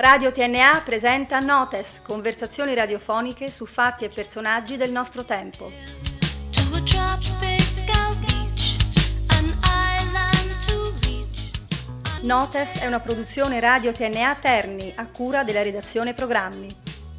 Radio TNA presenta Notes, conversazioni radiofoniche su fatti e personaggi del nostro tempo. Notes è una produzione Radio TNA Terni a cura della redazione programmi.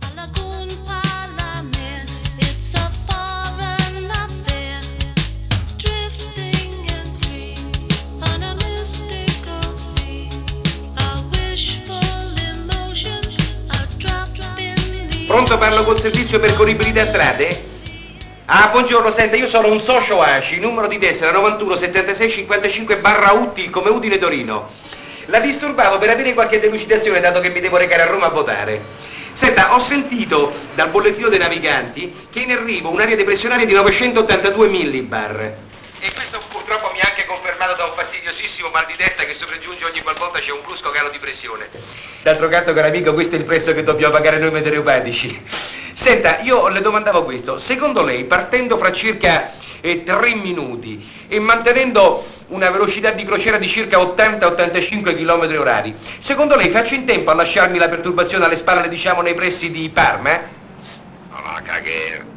Pronto, parlo col servizio percorribilità strade? Ah, buongiorno, senta, io sono un socio ACI, numero di tessera 91 76 55 /UT, come Udine Torino. La disturbavo per avere qualche delucidazione, dato che mi devo recare a Roma a votare. Senta, ho sentito dal bollettino dei naviganti che è in arrivo un'area depressionaria di 982 millibar. E questo purtroppo mi ha anche confermato da un fastidiosissimo mal di testa che sopraggiunge ogni qualvolta c'è un brusco calo di pressione. D'altro canto, caro amico, questo è il prezzo che dobbiamo pagare noi meteoropatici. Senta, io le domandavo questo. Secondo lei, partendo fra circa 3 minuti e mantenendo una velocità di crociera di circa 80-85 km orari, secondo lei faccio in tempo a lasciarmi la perturbazione alle spalle, diciamo, nei pressi di Parma? No, caghe.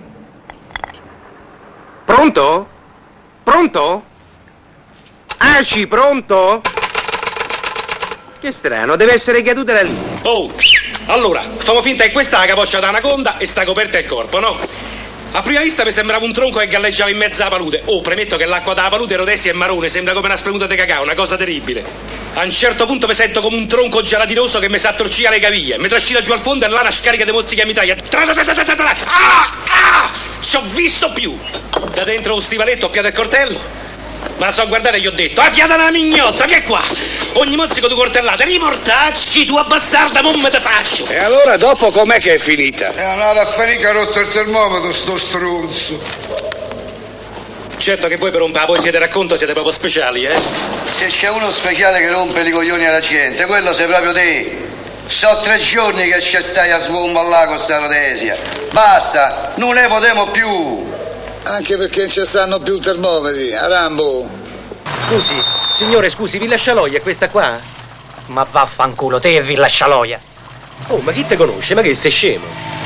Pronto? Pronto? Aci, pronto? Che strano, deve essere caduta la linea. Oh, allora, famo finta che questa è la capoccia da anaconda e sta coperta il corpo, no? A prima vista mi sembrava un tronco che galleggiava in mezzo alla palude. Oh, premetto che l'acqua dalla palude rotessia e marrone, sembra come una spremuta di cacao, una cosa terribile. A un certo punto mi sento come un tronco gelatinoso che mi sa attorciglia le caviglie, mi trascina giù al fondo e là una scarica di mozzichi a mitraglia. Ci ho visto più! Da dentro lo stivaletto ho piato il coltello. Ma la so guardare e gli ho detto: "Ah, fiata una mignotta, che qua! Ogni mozzico tu coltellate, riportacci, tua bastarda, non me te faccio!" E allora dopo com'è che è finita? È andata a finire che ha rotto il termometro, sto stronzo. Certo che voi per un po' siete racconto siete proprio speciali, eh? Se c'è uno speciale che rompe i coglioni alla gente, quello sei proprio te. So 3 giorni che ci stai a sbomballare con sta rotesia. Basta, non ne potremo più. Anche perché non ci stanno più termometri, a Rambo. Scusi, signore, scusi, Villa Scialoia è questa qua? Ma vaffanculo, te e Villa Scialoia. Oh, ma chi te conosce? Ma che sei scemo?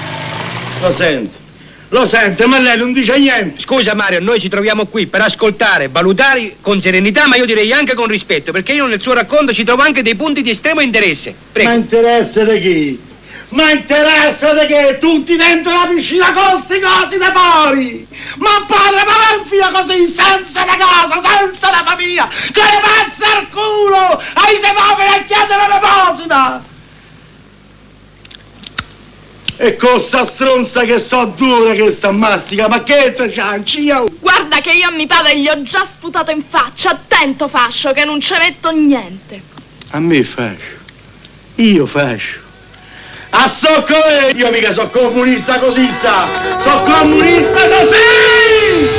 Lo sente, ma lei non dice niente. Scusa Mario, noi ci troviamo qui per ascoltare, valutare con serenità, ma io direi anche con rispetto, perché io nel suo racconto ci trovo anche dei punti di estremo interesse. Prego. Ma interesse di chi? Ma interessa di che? Tutti dentro la piscina con sti cosi da fuori! Ma padre, ma va via così, senza una casa, senza una famiglia! Che ne pazza al culo! Ai sei poveri a chiedere l'elemosina! E con sta stronza che so dura che sta mastica, ma che te cianci io? Guarda che io a mio padre gli ho già sputato in faccia, attento fascio, che non ci metto niente! A me fascio? Io fascio? A socco io mica so comunista così sa! So comunista così!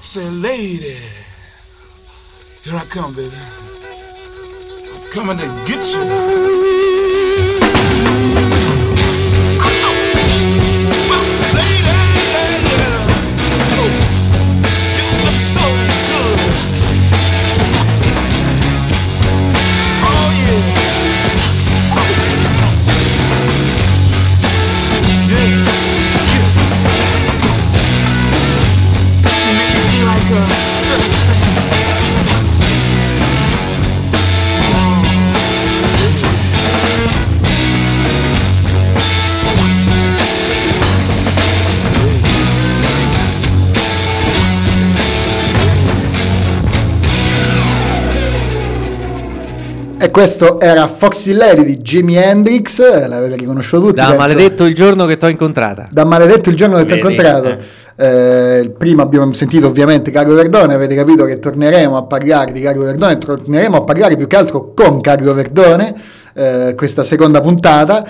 Foxy lady, here I come, baby. I'm coming to get you. E questo era Foxy Lady di Jimi Hendrix, l'avete riconosciuto tutti. Da penso. Maledetto il giorno che t'ho incontrata. Da maledetto il giorno che t'ho incontrato. Prima abbiamo sentito ovviamente Carlo Verdone, avete capito che torneremo a parlare di Carlo Verdone, torneremo a parlare più che altro con Carlo Verdone. Questa seconda puntata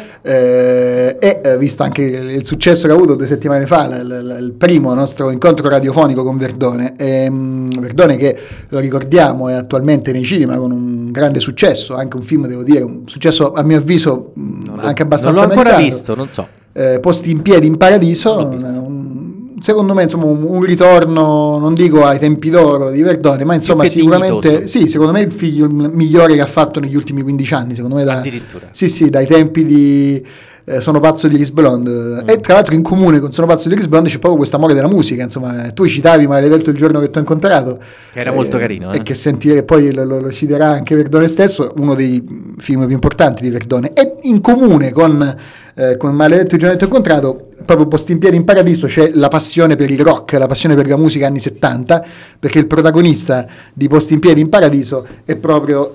visto anche il successo che ha avuto 2 settimane fa il primo nostro incontro radiofonico con Verdone, Verdone che lo ricordiamo è attualmente nei cinema con un grande successo, anche un film, devo dire, un successo a mio avviso anche abbastanza non l'ho ancora meritato. visto, non so. Posti in piedi in paradiso, secondo me insomma un ritorno, non dico ai tempi d'oro di Verdone, ma insomma sicuramente sì, secondo me il migliore che ha fatto negli ultimi 15 anni, secondo me addirittura. Sì, dai tempi di Sono pazzo di Iris Blonde. E tra l'altro in comune con Sono pazzo di Iris Blonde c'è proprio questo amore della musica, insomma. Tu citavi Maledetto il giorno che t'ho incontrato, che era molto carino, e che sentire poi lo citerà anche Verdone stesso, uno dei film più importanti di Verdone. E in comune con Maledetto il giorno che t'ho incontrato, proprio Posti in piedi in paradiso, c'è la passione per il rock, la passione per la musica anni 70, perché il protagonista di Posti in piedi in paradiso è proprio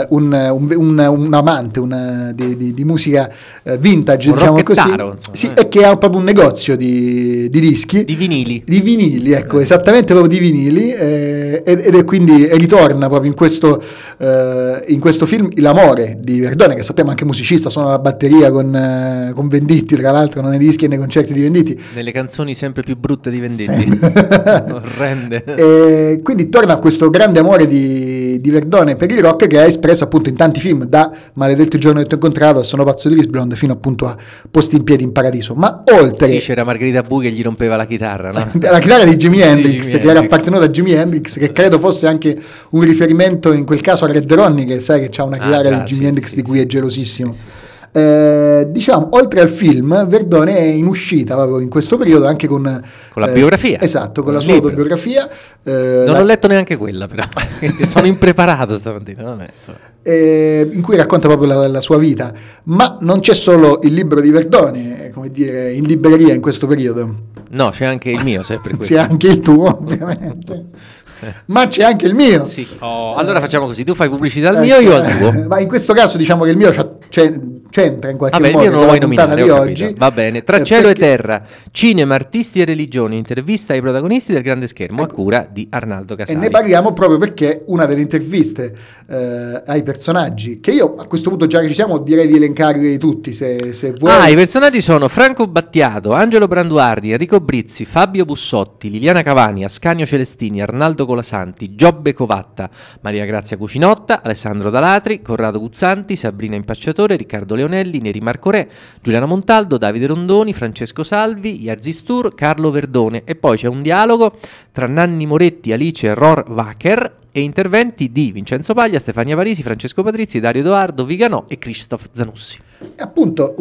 un amante di musica vintage, un diciamo così, sì, e che ha proprio un negozio di dischi, di vinili, ecco, esattamente, proprio di vinili, ed è quindi ritorna proprio in questo film l'amore di Verdone, che sappiamo anche musicista, suona la batteria con Venditti, tra l'altro, non nei dischi e nei concerti di Venditti, nelle canzoni sempre più brutte di Venditti, orrende. E quindi torna a questo grande amore di Verdone per il rock, che ha espresso appunto in tanti film, da Maledetto il giorno che t'ho incontrato a Sono pazzo di Iris Blonde fino appunto a Posti in piedi in paradiso. Ma oltre, sì, c'era Margherita Bui che gli rompeva la chitarra, no? La chitarra di Jimi Hendrix, che era appartenuta a Jimi Hendrix, che credo fosse anche un riferimento in quel caso a Red Ronnie, che sai che c'ha una chitarra di Jimi Hendrix di cui è gelosissimo. Diciamo, oltre al film, Verdone è in uscita proprio in questo periodo anche con la biografia, esatto, con la sua autobiografia. Non ho letto neanche quella, però sono impreparato stamattina, in cui racconta proprio la sua vita. Ma non c'è solo il libro di Verdone, come dire, in libreria in questo periodo. No, c'è anche il mio, sempre questo. C'è anche il tuo, ovviamente. Ma c'è anche il mio. Sì. Allora facciamo così, tu fai pubblicità al mio, io al tuo. Ma in questo caso diciamo che il mio c'entra in qualche modo non lo vuoi nominare, di oggi. Va bene. Tra cielo e terra, cinema, artisti e religioni, intervista ai protagonisti del grande schermo, a cura di Arnaldo Casali. E ne parliamo proprio perché una delle interviste ai personaggi, che io a questo punto, già che ci siamo, direi di elencarli tutti se vuoi. I personaggi sono Franco Battiato, Angelo Branduardi, Enrico Brizzi, Fabio Bussotti, Liliana Cavani, Ascanio Celestini, Arnaldo Colasanti, Giobbe Covatta, Maria Grazia Cucinotta, Alessandro Dalatri, Corrado Guzzanti, Sabrina Impacciatore, Riccardo Leonelli, Neri Marco Re, Giuliano Montaldo, Davide Rondoni, Francesco Salvi, Yarzistur, Carlo Verdone, e poi c'è un dialogo tra Nanni Moretti, Alice Rohrwacher e interventi di Vincenzo Paglia, Stefania Parisi, Francesco Patrizzi, Dario Edoardo Viganò e Christoph Zanussi. Appunto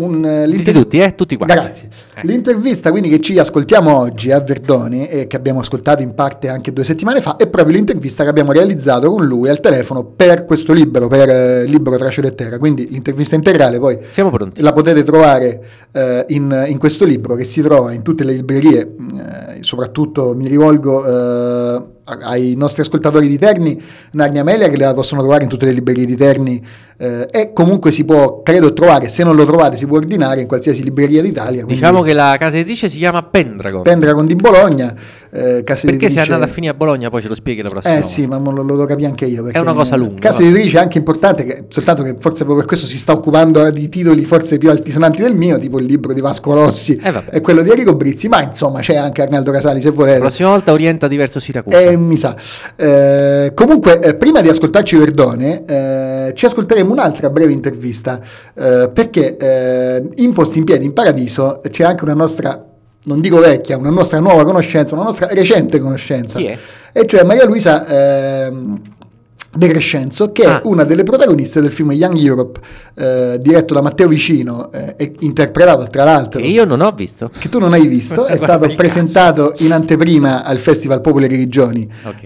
tutti quanti. Grazie. L'intervista quindi che ci ascoltiamo oggi a Verdone, e che abbiamo ascoltato in parte anche 2 settimane fa, è proprio l'intervista che abbiamo realizzato con lui al telefono per questo libro, per il libro Tra cielo e terra. Quindi l'intervista integrale poi siamo pronti, la potete trovare in questo libro, che si trova in tutte le librerie, soprattutto mi rivolgo ai nostri ascoltatori di Terni, Narnia Amelia, che la possono trovare in tutte le librerie di Terni, e comunque si può, credo, trovare, se non lo trovate si può ordinare in qualsiasi libreria d'Italia. Diciamo che la casa editrice si chiama Pendragon di Bologna, perché se è andata a finire a Bologna poi ce lo spieghi la prossima volta. Sì, ma lo capi anche io, è una cosa lunga. Casa editrice è anche importante, soltanto che forse proprio per questo si sta occupando di titoli forse più altisonanti del mio, tipo il libro di Vasco Rossi e quello di Enrico Brizzi, ma insomma c'è anche Arnaldo Casali, se volete. La prossima volta orienta diverso Siracusa. mi sa. Comunque, prima di ascoltarci Verdone, ci ascolteremo un'altra breve intervista, perché in Posti in Piedi in Paradiso c'è anche una nostra, non dico vecchia, una nostra nuova conoscenza, una nostra recente conoscenza. Chi è? E cioè Maria Luisa De Crescenzo, che è una delle protagoniste del film Young Europe, diretto da Matteo Vicino e interpretato tra l'altro, che io non ho visto, che tu non hai visto, è stato presentato in anteprima al Festival Popoli e Religioni,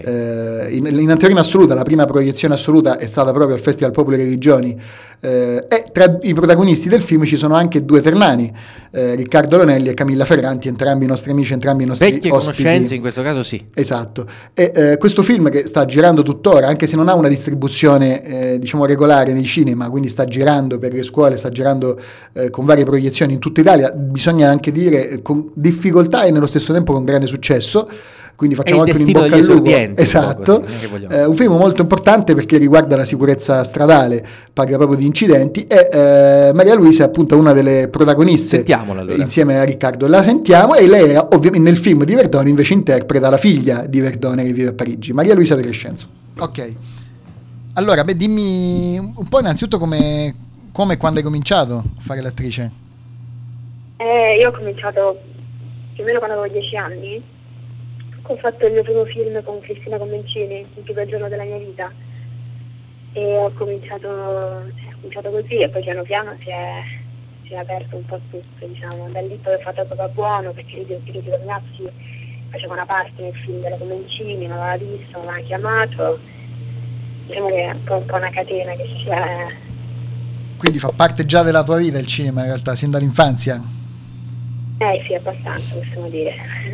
in anteprima assoluta, la prima proiezione assoluta è stata proprio al Festival Popoli e Religioni, e tra i protagonisti del film ci sono anche due ternani, Riccardo Lonelli e Camilla Ferranti, entrambi i nostri amici, entrambi i nostri vecchie ospiti. conoscenze in questo caso, sì. Esatto. E questo film, che sta girando tuttora, anche se non ha una distribuzione diciamo regolare nei cinema, quindi sta girando per le scuole, sta girando con varie proiezioni in tutta Italia, bisogna anche dire con difficoltà e nello stesso tempo con grande successo. Quindi facciamo anche un in bocca al lupo. Esatto. Un film molto importante perché riguarda la sicurezza stradale, parla proprio di incidenti, e Maria Luisa è appunto una delle protagoniste. Sentiamola allora. Insieme a Riccardo. La sentiamo, e lei ovviamente nel film di Verdone invece interpreta la figlia di Verdone che vive a Parigi, Maria Luisa De Crescenzo. Ok. Allora, dimmi un po' innanzitutto come e quando hai cominciato a fare l'attrice? Io ho cominciato più o meno quando avevo 10 anni. Ho fatto il mio primo film con Cristina Comencini, Il più bel giorno della mia vita, e ho cominciato così, e poi piano piano si è aperto un po' tutto, diciamo. Da lì poi ho fatto Papà Buono, perché Lidio Tognazzi faceva una parte nel film della Comencini, mi aveva visto, mi aveva chiamato, diciamo che è un po' una catena che si è... Quindi fa parte già della tua vita il cinema in realtà, sin dall'infanzia? Sì, abbastanza, possiamo dire.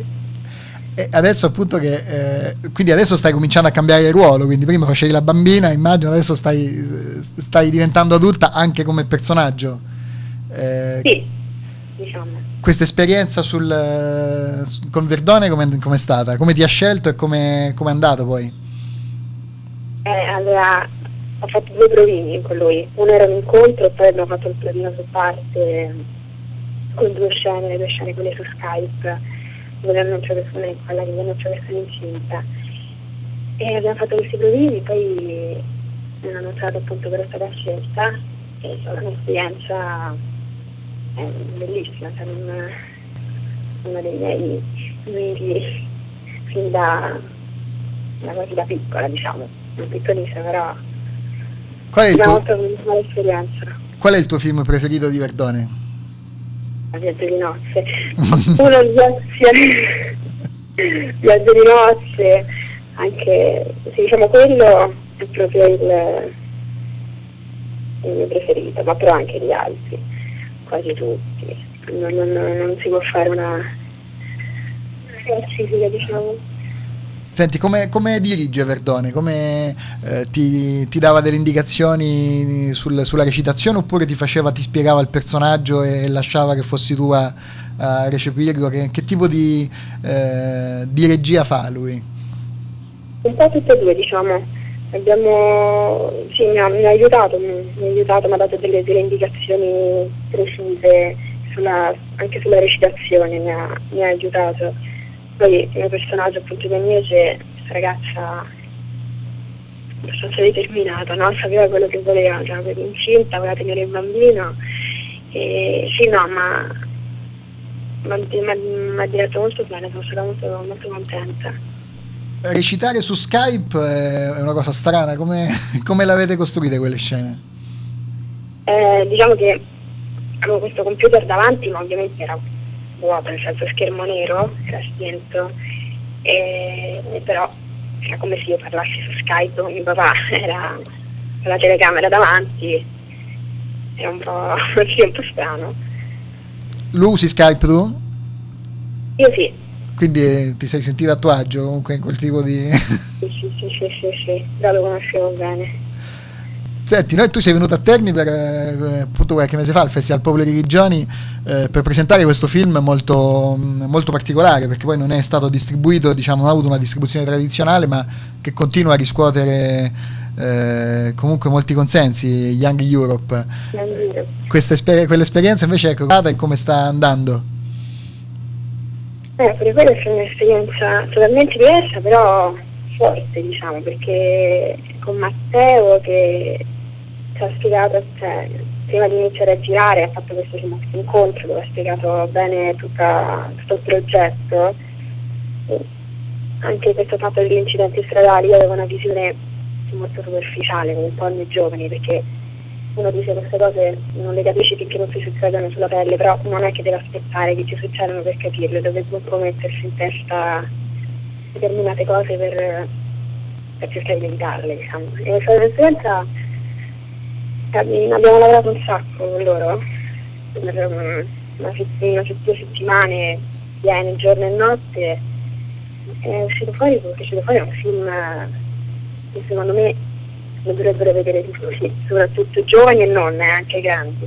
E adesso appunto quindi adesso stai cominciando a cambiare il ruolo, quindi prima facevi la bambina, immagino, adesso stai diventando adulta anche come personaggio. Sì, diciamo. Questa esperienza con Verdone com'è stata? Come ti ha scelto e com'è andato poi? Allora, ho fatto 2 provini con lui, uno era un incontro e poi abbiamo fatto il provino su parte con 2 scene quelle su Skype, dove annuncio che sono quella che mi annuncio che sono incinta, e abbiamo fatto questi provini, poi mi hanno annunciato appunto per stata scelta, e è stata un'esperienza bellissima, cioè uno dei miei miti fin da quasi da piccola, diciamo, non piccolissima, però molto buona esperienza. Qual è il tuo film preferito di Verdone? Viaggio di nozze. Uno Viaggio di nozze, anche se diciamo quello è proprio il mio preferito, ma però anche gli altri, quasi tutti. Non si può fare una classifica, diciamo. Senti, come dirige Verdone? Come ti dava delle indicazioni sulla recitazione, oppure ti spiegava il personaggio e lasciava che fossi tu a recepirlo? Che tipo di regia fa lui? Un po' tutte e due, diciamo. Mi ha aiutato, mi ha dato delle indicazioni precise anche sulla recitazione, mi ha aiutato. Poi il mio personaggio, appunto Agnese, questa ragazza abbastanza determinata, no? Sapeva quello che voleva, cioè incinta, voleva tenere il bambino, e sì, no, ma ha diretto molto bene, sono stata molto, molto contenta. Recitare su Skype è una cosa strana, come l'avete costruite quelle scene? Diciamo che avevo questo computer davanti, ma ovviamente era vuoto, nel senso schermo nero, era spento, però era come se io parlassi su Skype con mio papà, era con la telecamera davanti, era un po' strano. Lo usi Skype tu? Io sì. Quindi ti sei sentita a tuo agio comunque in quel tipo di... Sì, già lo conoscevo bene. Senti, tu sei venuto a Terni per appunto qualche mese fa al Festival Popoli e Religioni per presentare questo film molto, molto particolare, perché poi non è stato distribuito, diciamo, non ha avuto una distribuzione tradizionale, ma che continua a riscuotere comunque molti consensi, Young Europe. Quell'esperienza invece è crollata, e come sta andando? Per quello è un'esperienza totalmente diversa, però forte, diciamo, perché con Matteo che ci ha spiegato, cioè, prima di iniziare a girare ha fatto questo incontro dove ha spiegato bene tutto il progetto. Anche questo fatto degli incidenti stradali, io avevo una visione molto superficiale, come un po' noi giovani, perché uno dice queste cose non le capisci finché non ti succedono sulla pelle, però non è che deve aspettare che ti succedano per capirle, deve proprio mettersi in testa determinate cose per cercare di evitarle, diciamo. E l'esperienza abbiamo lavorato un sacco con loro per una 2 settimane piene, giorno e notte. È uscito fuori un film che secondo me lo dovrebbero vedere tutti, soprattutto giovani e non, anche grandi.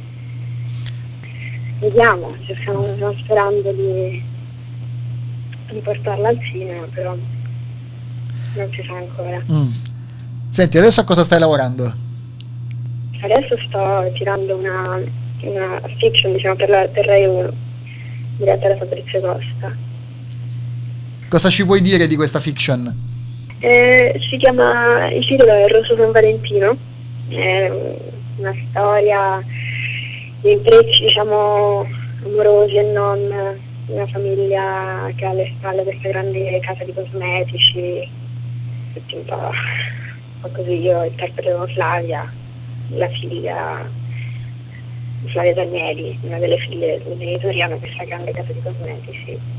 Vediamo, stiamo sperando di portarla al cinema, però non si sa ancora. Senti, adesso a cosa stai lavorando? Adesso sto girando una fiction, diciamo, per Rai 1, diretta da Fabrizio Costa. Cosa ci puoi dire di questa fiction? Si chiama, il titolo è Rosso San Valentino, è una storia di intrecci, diciamo, amorosi e non, una famiglia che ha alle spalle questa grande casa di cosmetici, tutti un po' così. Io interpreto Flavia, la figlia Flavia Danieli, una delle figlie del genitori, hanno questa grande casa di cosmetici.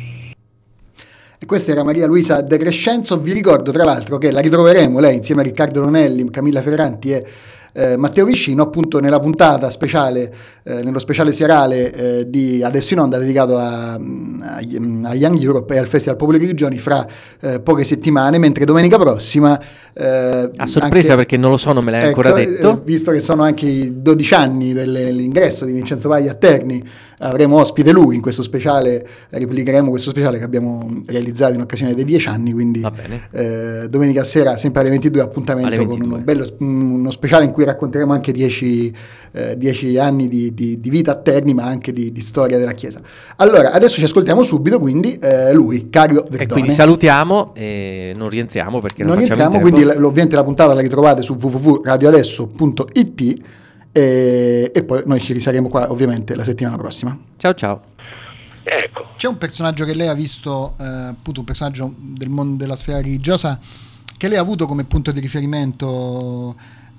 E questa era Maria Luisa De Crescenzo. Vi ricordo tra l'altro che la ritroveremo lei insieme a Riccardo Lonelli, Camilla Ferranti e Matteo Vicino, appunto nella puntata speciale, nello speciale serale di Adesso in Onda dedicato a Young Europe e al Festival Popoli Grigioni fra poche settimane, mentre domenica prossima a sorpresa anche, perché non lo so, non me l'hai ancora detto, visto che sono anche i 12 anni dell'ingresso di Vincenzo Paglia a Terni, avremo ospite lui in questo speciale, replicheremo questo speciale che abbiamo realizzato in occasione dei 10 anni, quindi domenica sera sempre alle 22 appuntamento alle 22. Con uno speciale in cui racconteremo anche 10 anni di vita a Terni, ma anche di storia della Chiesa. Allora, adesso ci ascoltiamo subito, quindi lui, Cario Verdone. E quindi salutiamo e non rientriamo perché non rientriamo, facciamo quindi ovviamente la puntata la ritrovate su www.radioadesso.it e poi noi ci risaremo qua ovviamente la settimana prossima. Ciao. Ecco. C'è un personaggio che lei ha visto, appunto un personaggio del mondo della sfera religiosa che lei ha avuto come punto di riferimento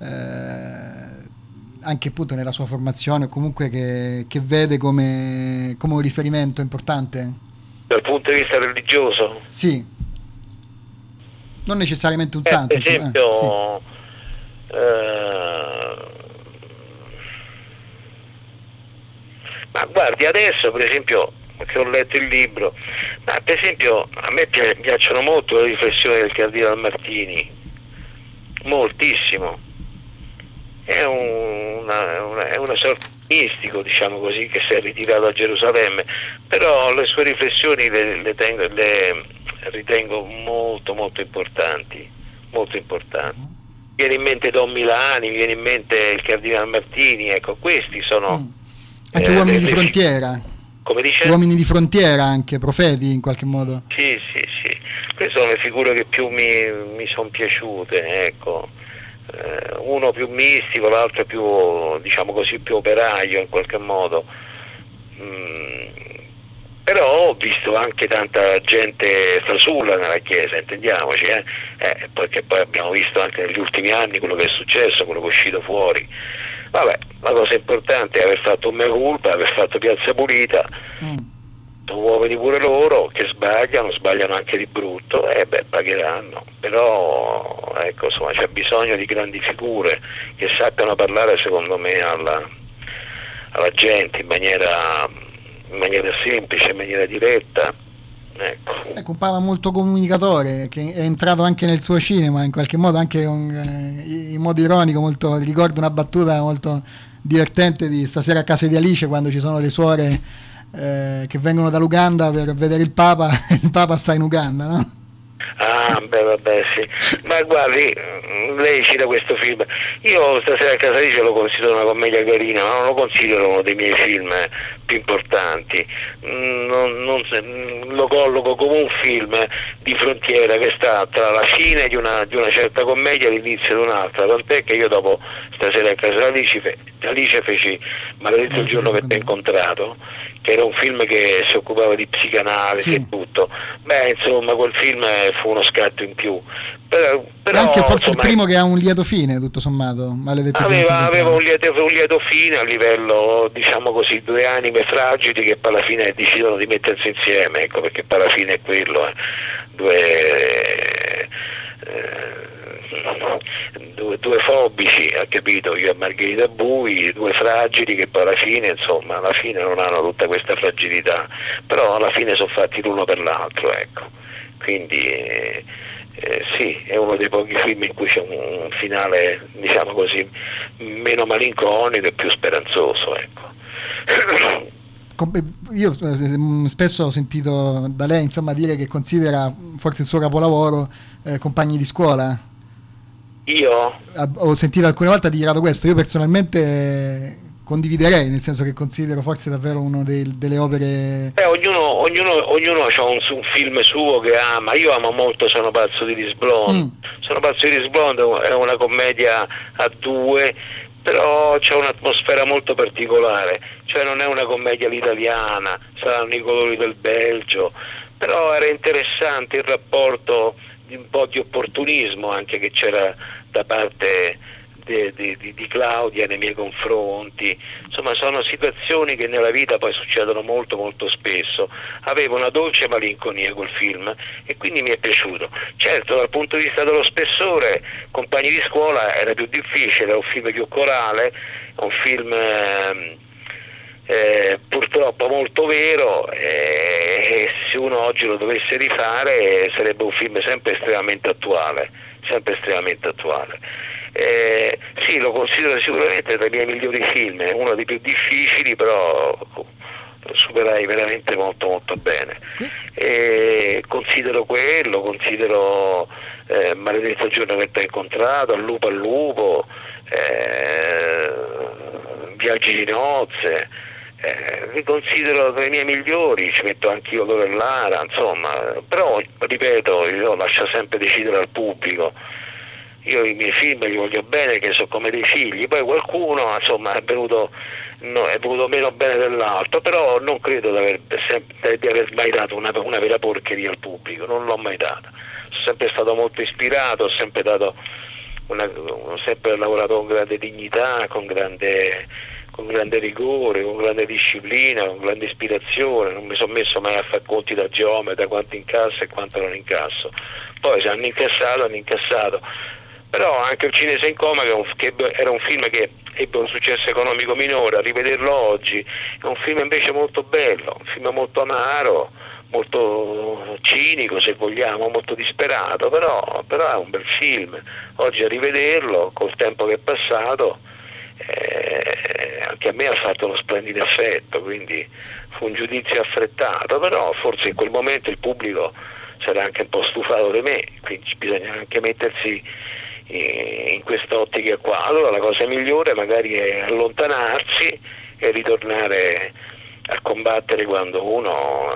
anche appunto nella sua formazione, o comunque che vede come un riferimento importante? Dal punto di vista religioso? Sì. Non necessariamente un santo. Per esempio, ma guardi, adesso per esempio che ho letto il libro, ma per esempio a me piacciono molto le riflessioni del Cardinale Martini, moltissimo. È una sorta di mistico, diciamo così, che si è ritirato a Gerusalemme, però le sue riflessioni le ritengo molto molto importanti, molto importanti. Viene in mente Don Milani, viene in mente il Cardinale Martini, ecco, questi sono anche uomini di frontiera. Come dice? Uomini di frontiera, anche profeti in qualche modo. Sì, queste sono le figure che più mi sono piaciute, ecco. Uno più mistico, l'altro più, diciamo così, più operaio in qualche modo. Però ho visto anche tanta gente fasulla nella Chiesa, intendiamoci, perché poi abbiamo visto anche negli ultimi anni quello che è successo, quello che è uscito fuori. Vabbè, la cosa importante è aver fatto un mea culpa, aver fatto Piazza Pulita. Sono uomini pure loro che sbagliano anche di brutto, pagheranno. Però ecco, insomma, c'è bisogno di grandi figure che sappiano parlare, secondo me, alla gente in maniera semplice, in maniera diretta. Ecco, un papa molto comunicatore che è entrato anche nel suo cinema in qualche modo, anche in modo ironico. Molto, ricordo una battuta molto divertente di Stasera a casa di Alice, quando ci sono le suore che vengono dall'Uganda per vedere il Papa sta in Uganda, no? Ah, beh, vabbè, sì. Ma guardi, lei cita questo film. Io Stasera a Casalice lo considero una commedia carina, ma non lo considero uno dei miei film più importanti. Lo colloco come un film di frontiera che sta tra la fine di una certa commedia e l'inizio di un'altra. Tant'è che io dopo Stasera a Casalice feci Maledetto il giorno che ti ho incontrato, che era un film che si occupava di psicanalisi e tutto. Beh, insomma, quel film fu uno scatto in più. Però anche forse insomma, il primo che ha un lieto fine, tutto sommato. Maledetto aveva un lieto fine a livello, diciamo così, due anime fragili che poi alla fine decidono di mettersi insieme, ecco, perché poi alla fine è quello, due fobici, ha capito, io e Margherita Bui, due fragili che poi alla fine non hanno tutta questa fragilità, però alla fine sono fatti l'uno per l'altro, ecco. Quindi sì, è uno dei pochi film in cui c'è un finale, diciamo così, meno malinconico e più speranzoso, ecco. Io spesso ho sentito da lei, insomma, dire che considera forse il suo capolavoro Compagni di scuola. Io? Ho sentito alcune volte dichiarato questo. Io personalmente condividerei, nel senso che considero forse davvero uno delle opere. Ognuno ha un film suo che ama. Io amo molto Sono pazzo di Lis Blonde. Sono pazzo di Lis Blonde è una commedia a due, però c'è un'atmosfera molto particolare, cioè non è una commedia all'italiana, saranno i colori del Belgio, però era interessante il rapporto di un po' di opportunismo anche che c'era da parte di Claudia nei miei confronti. Insomma, sono situazioni che nella vita poi succedono molto molto spesso. Aveva una dolce malinconia quel film e quindi mi è piaciuto. Certo, dal punto di vista dello spessore, Compagni di scuola era più difficile, è un film più corale, è un film purtroppo molto vero, e se uno oggi lo dovesse rifare sarebbe un film sempre estremamente attuale. Sì, lo considero sicuramente tra i miei migliori film, è uno dei più difficili, però lo superai veramente molto molto bene. Considero Maledetto il giorno che ti ho incontrato, Al lupo, Viaggi di nozze, li considero tra i miei migliori, ci metto anche io Loro e Lara, insomma, però ripeto, io lascio sempre decidere al pubblico. Io i miei film li voglio bene, che sono come dei figli, poi qualcuno insomma è venuto meno bene dell'altro, però non credo di aver mai dato una vera porcheria al pubblico, non l'ho mai data. Sono sempre stato molto ispirato, ho sempre lavorato con grande dignità, con grande rigore, con grande disciplina, con grande ispirazione, non mi sono messo mai a fare conti da geometra, quanto incasso e quanto non incasso. Poi se hanno incassato. Però anche Il cinese in coma, che era un film che ebbe un successo economico minore, a rivederlo oggi è un film invece molto bello, un film molto amaro, molto cinico se vogliamo, molto disperato, però è un bel film. Oggi a rivederlo, col tempo che è passato, anche a me ha fatto uno splendido effetto, quindi fu un giudizio affrettato, però forse in quel momento il pubblico si era anche un po' stufato di me, quindi bisogna anche mettersi in quest'ottica qua. Allora la cosa migliore magari è allontanarsi e ritornare a combattere quando uno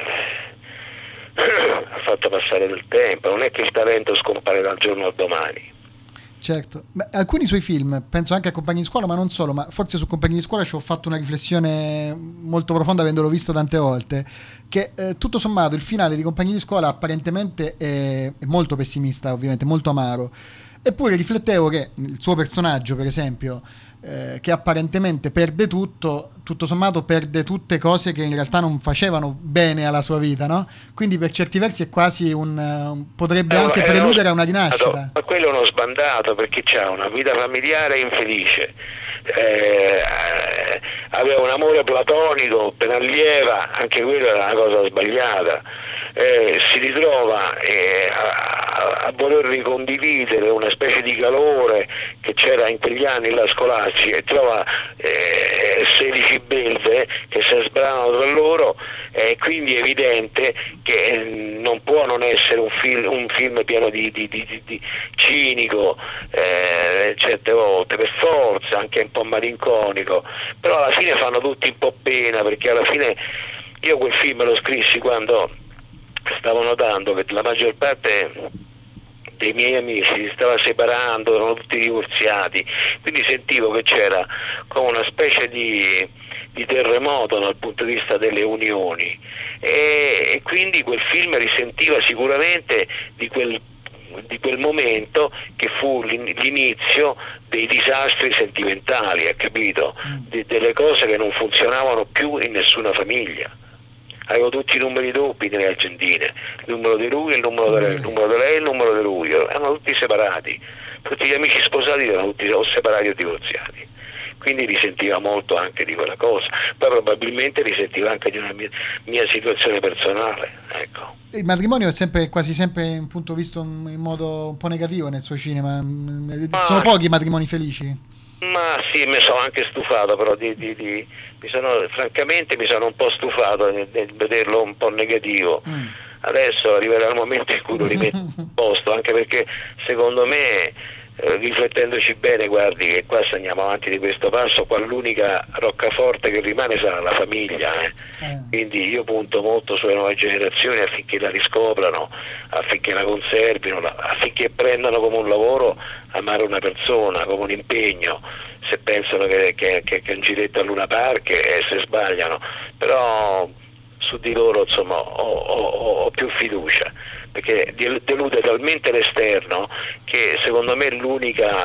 ha fatto passare del tempo. Non è che il talento scompare dal giorno al domani. Certo. Beh, alcuni suoi film, penso anche a Compagni di scuola, ma non solo, ma forse su Compagni di scuola ci ho fatto una riflessione molto profonda avendolo visto tante volte, che tutto sommato il finale di Compagni di scuola apparentemente è molto pessimista, ovviamente molto amaro, eppure riflettevo che il suo personaggio, per esempio, che apparentemente perde tutto sommato perde tutte cose che in realtà non facevano bene alla sua vita, no? Quindi per certi versi è quasi potrebbe anche preludere a una rinascita. Ma quello è uno sbandato, perché c'ha una vita familiare infelice, aveva un amore platonico per allieva, anche quella era una cosa sbagliata, si ritrova a a voler ricondividere una specie di calore che c'era in quegli anni là scolastici, e trova 16 belve che si sbranano tra loro, e quindi è evidente che non può non essere un film pieno di cinico, certe volte per forza, anche un po' malinconico, però alla fine fanno tutti un po' pena, perché alla fine io quel film lo scrissi quando stavo notando che la maggior parte dei miei amici si stava separando, erano tutti divorziati, quindi sentivo che c'era come una specie di terremoto dal punto di vista delle unioni, e quindi quel film risentiva sicuramente di quel momento che fu l'inizio dei disastri sentimentali, hai capito? Delle cose che non funzionavano più in nessuna famiglia. Avevo tutti i numeri doppi nelle agendine, il numero di lui, il numero di lei, il numero di lei, il numero di lui, erano tutti separati, tutti gli amici sposati erano tutti o separati o divorziati, quindi risentiva molto anche di quella cosa, poi probabilmente risentiva anche di una mia situazione personale, ecco. Il matrimonio è quasi sempre un punto visto in modo un po' negativo nel suo cinema, sono pochi i matrimoni felici. Ma sì, mi sono anche stufato, però francamente mi sono un po' stufato nel vederlo un po' negativo. Adesso arriverà il momento in cui lo rimetto in posto, anche perché secondo me, riflettendoci bene, guardi che qua se andiamo avanti di questo passo, qua l'unica roccaforte che rimane sarà la famiglia, quindi io punto molto sulle nuove generazioni affinché la riscoprano, affinché la conservino, affinché prendano come un lavoro amare una persona, come un impegno, se pensano che è un giretto a Luna Park, se sbagliano, però su di loro insomma ho più fiducia, perché delude talmente l'esterno che secondo me l'unica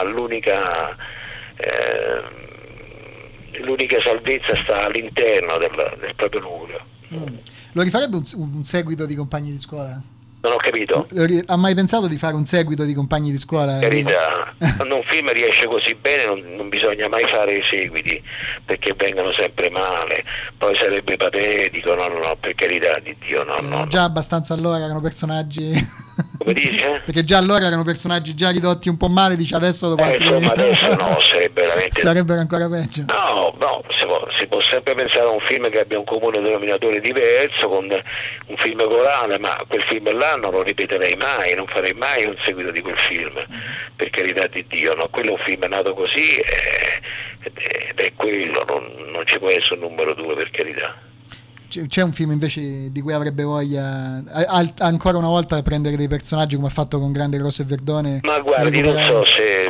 salvezza sta all'interno del proprio nucleo. Lo rifarebbe un seguito di Compagni di scuola? Non ho capito. Ha mai pensato di fare un seguito di Compagni di scuola? Carità, quando un film riesce così bene non bisogna mai fare i seguiti, perché vengono sempre male, poi sarebbe patetico, no, per carità di Dio, no. Già abbastanza allora erano personaggi... Come dice? Perché già allora erano personaggi già ridotti un po' male, dice adesso dopo insomma adesso no, sarebbero ancora peggio. No, si può sempre pensare a un film che abbia un comune denominatore diverso, con un film corale, ma quel film là non lo ripeterei mai, non farei mai un seguito di quel film, per carità di Dio, no? Quello è un film nato così ed è quello, non ci può essere un numero 2, per carità. C'è un film invece di cui avrebbe voglia ancora una volta prendere dei personaggi come ha fatto con Grande, Grosso e Verdone? Ma guardi, non so se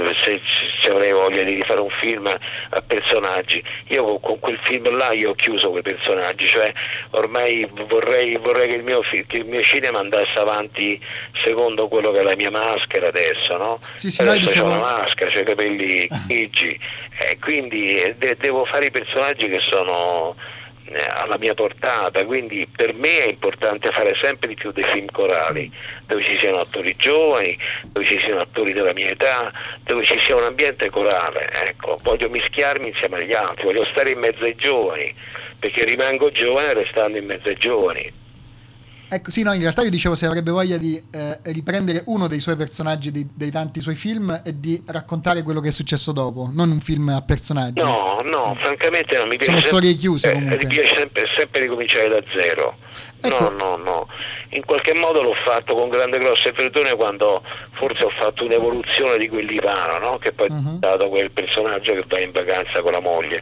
avrei voglia di rifare un film a personaggi. Io con quel film là io ho chiuso quei personaggi, cioè ormai vorrei che il mio cinema andasse avanti secondo quello che è la mia maschera adesso, no? Sì, adesso c'ho una maschera, c'ho i capelli grigi, quindi devo fare i personaggi che sono alla mia portata, quindi per me è importante fare sempre di più dei film corali, dove ci siano attori giovani, dove ci siano attori della mia età, dove ci sia un ambiente corale, ecco, voglio mischiarmi insieme agli altri, voglio stare in mezzo ai giovani, perché rimango giovane restando in mezzo ai giovani. Ecco, sì, no, in realtà io dicevo se avrebbe voglia di riprendere uno dei suoi personaggi dei tanti suoi film e di raccontare quello che è successo dopo, non un film a personaggi. No, francamente non mi piace. Sono storie chiuse comunque. Mi piace sempre ricominciare da zero. Ecco. No. In qualche modo l'ho fatto con Grande, Grosso e Verdone, quando forse ho fatto un'evoluzione di quell'Ivano, no? Che poi è stato quel personaggio che va in vacanza con la moglie.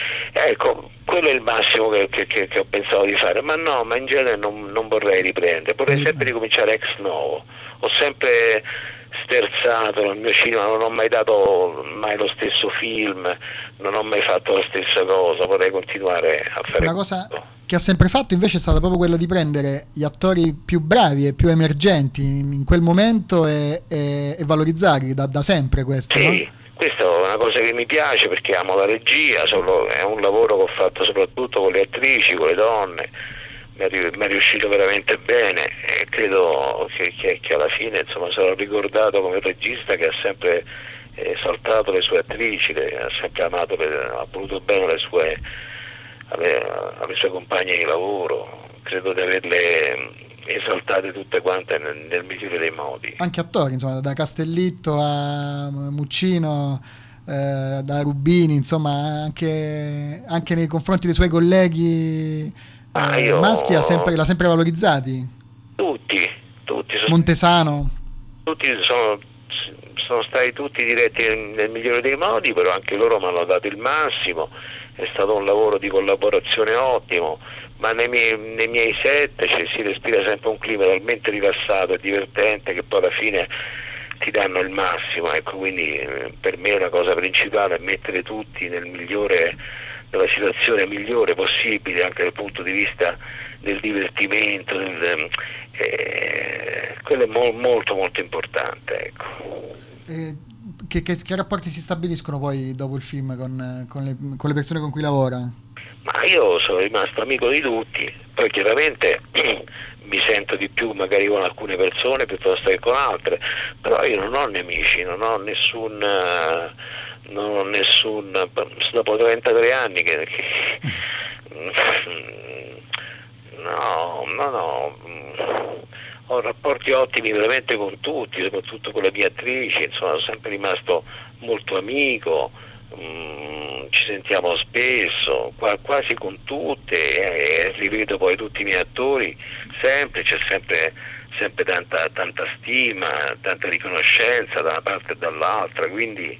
Ecco, quello è il massimo che ho pensato di fare, ma in genere non vorrei riprendere, vorrei sempre ricominciare ex novo. Ho sempre sterzato nel mio cinema, non ho mai dato lo stesso film, non ho mai fatto la stessa cosa, vorrei continuare a fare una cosa che ha sempre fatto invece è stata proprio quella di prendere gli attori più bravi e più emergenti in quel momento e valorizzarli da sempre questo. Sì. No? Questa è una cosa che mi piace perché amo la regia, è un lavoro che ho fatto soprattutto con le attrici, con le donne, mi è riuscito veramente bene e credo che alla fine insomma sarò ricordato come regista che ha sempre esaltato le sue attrici, ha sempre amato, ha voluto bene alle sue compagne di lavoro, credo di averle esaltate tutte quante nel migliore dei modi. Anche attori, insomma, da Castellitto a Muccino, da Rubini, insomma, anche nei confronti dei suoi colleghi maschi l'ha sempre valorizzati. Tutti. Montesano. Tutti sono stati tutti diretti nel migliore dei modi, però anche loro mi hanno dato il massimo, è stato un lavoro di collaborazione ottimo, ma nei miei set si respira sempre un clima talmente rilassato e divertente che poi alla fine ti danno il massimo, ecco, quindi per me la cosa principale è mettere tutti nella situazione migliore possibile anche dal punto di vista del divertimento, quello è molto molto importante, ecco. Che rapporti si stabiliscono poi dopo il film con le persone con cui lavora? Ma io sono rimasto amico di tutti, poi chiaramente mi sento di più magari con alcune persone piuttosto che con altre, però io non ho nemici, non ho nessun dopo 33 anni che no, ho rapporti ottimi veramente con tutti, soprattutto con le mie attrici, insomma, sono sempre rimasto molto amico, ci sentiamo spesso, quasi con tutte, rivedo poi tutti i miei attori, sempre, c'è sempre tanta stima, tanta riconoscenza da una parte e dall'altra, quindi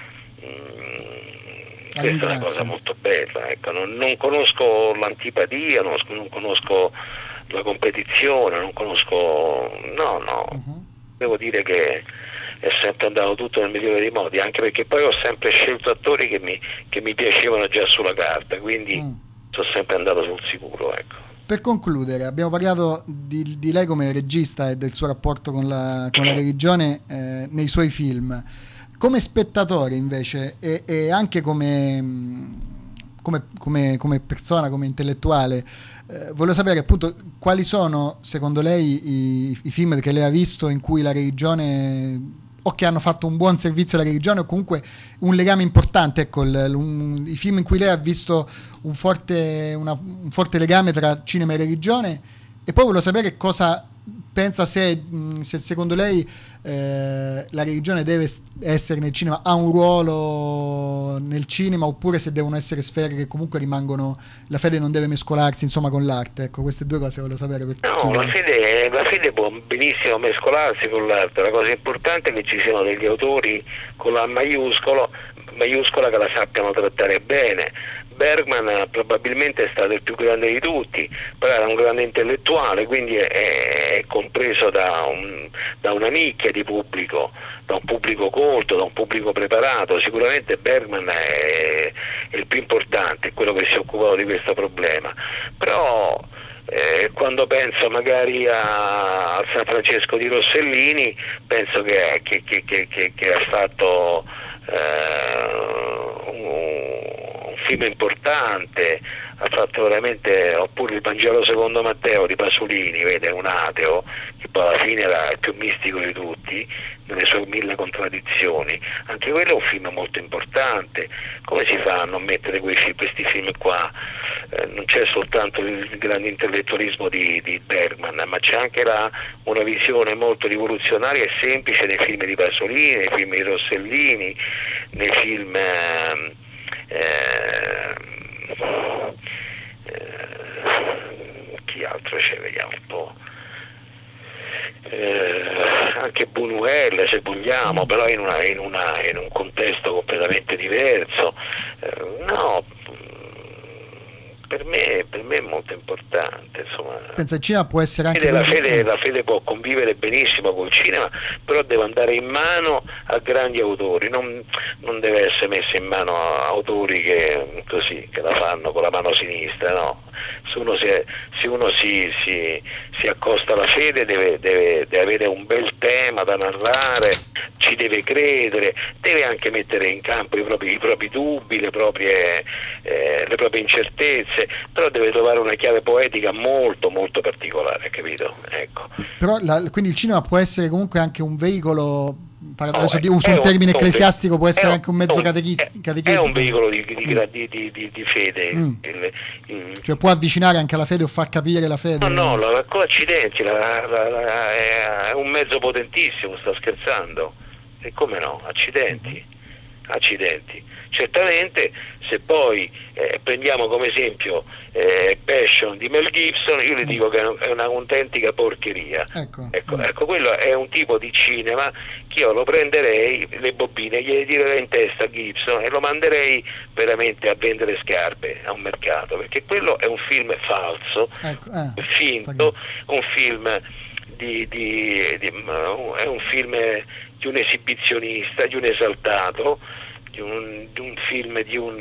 questa è una cosa molto bella, ecco. Non conosco l'antipatia, non conosco la competizione, non conosco, devo dire che è sempre andato tutto nel migliore dei modi, anche perché poi ho sempre scelto attori che mi piacevano già sulla carta, quindi sono sempre andato sul sicuro, ecco. Per concludere, abbiamo parlato di lei come regista e del suo rapporto con la religione nei suoi film. Come spettatore invece e anche come persona, come intellettuale, voglio sapere appunto quali sono secondo lei i film che lei ha visto in cui la religione, o che hanno fatto un buon servizio alla religione, o comunque un legame importante, ecco, i film in cui lei ha visto un forte legame tra cinema e religione. E poi voglio sapere cosa pensa, se secondo lei la religione deve essere nel cinema, ha un ruolo nel cinema, oppure se devono essere sfere che comunque rimangono, la fede non deve mescolarsi insomma con l'arte. Ecco, queste due cose voglio sapere. No, la fede può benissimo mescolarsi con l'arte, la cosa importante è che ci siano degli autori con la maiuscola che la sappiano trattare bene. Bergman probabilmente è stato il più grande di tutti, però era un grande intellettuale, quindi è compreso da una nicchia di pubblico, da un pubblico colto, da un pubblico preparato. Sicuramente Bergman è il più importante, è quello che si è occupato di questo problema, però quando penso magari a San Francesco di Rossellini, penso che ha fatto un film importante, ha fatto veramente, oppure il Vangelo secondo Matteo di Pasolini, vede, un ateo che poi alla fine era il più mistico di tutti nelle sue 1000 contraddizioni, anche quello è un film molto importante. Come si fa a non mettere questi film qua? Non c'è soltanto il grande intellettualismo di Bergman, ma c'è anche una visione molto rivoluzionaria e semplice nei film di Pasolini, nei film di Rossellini, nei film chi altro c'è, vediamo un po', anche Buñuel se vogliamo, però in un contesto completamente diverso. Per me è molto importante, insomma. Pensa, il cinema può essere anche la fede può convivere benissimo col cinema, però deve andare in mano a grandi autori, non deve essere messa in mano a autori che la fanno con la mano sinistra, no. Se uno si accosta alla fede deve avere un bel tema da narrare, ci deve credere, deve anche mettere in campo i propri dubbi, le proprie incertezze, però deve trovare una chiave poetica molto molto particolare, capito? Ecco. Però quindi il cinema può essere comunque anche un veicolo adesso uso un termine ecclesiastico, può essere anche un mezzo catechetico. È un veicolo di fede. Cioè può avvicinare anche alla fede o far capire la fede? No, accidenti, è un mezzo potentissimo, sta scherzando? E come no, accidenti. Certamente, se poi prendiamo come esempio Passion di Mel Gibson, io le dico che è una autentica porcheria. Ecco, quello è un tipo di cinema che io lo prenderei, le bobine, gliele tirerei in testa a Gibson e lo manderei veramente a vendere scarpe a un mercato, perché quello è un film falso, finto, un film è un film di un esibizionista, di un esaltato, di un film di un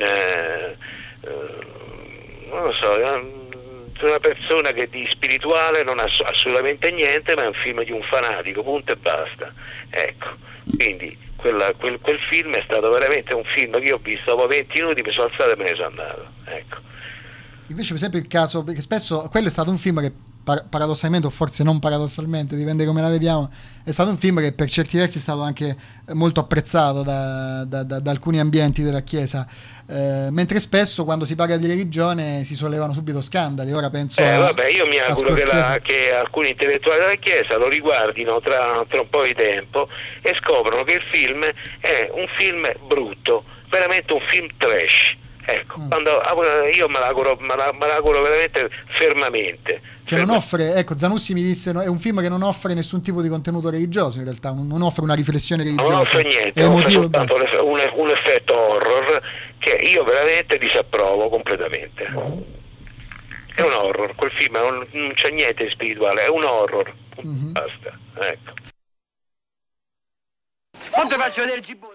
non lo so, di una persona che di spirituale non ha assolutamente niente, ma è un film di un fanatico, punto e basta. Ecco, quindi quel film è stato veramente un film che io ho visto, dopo 20 minuti mi sono alzato e me ne sono andato. Ecco. Invece per esempio il caso, perché spesso quello è stato un film che paradossalmente, o forse non paradossalmente, dipende come la vediamo, è stato un film che per certi versi è stato anche molto apprezzato da alcuni ambienti della Chiesa, mentre spesso quando si parla di religione si sollevano subito scandali. Ora penso io mi auguro che alcuni intellettuali della Chiesa lo riguardino tra un po' di tempo e scoprono che il film è un film brutto, veramente un film trash. Ecco, quando io me l'auguro veramente fermamente. Che non offre, Zanussi mi disse, è un film che non offre nessun tipo di contenuto religioso, in realtà, non offre una riflessione religiosa. Non offre niente, offre soltanto un effetto horror che io veramente disapprovo completamente. È un horror, quel film non c'è niente di spirituale, è un horror. Basta, ecco. Non ti faccio vedere il cibo.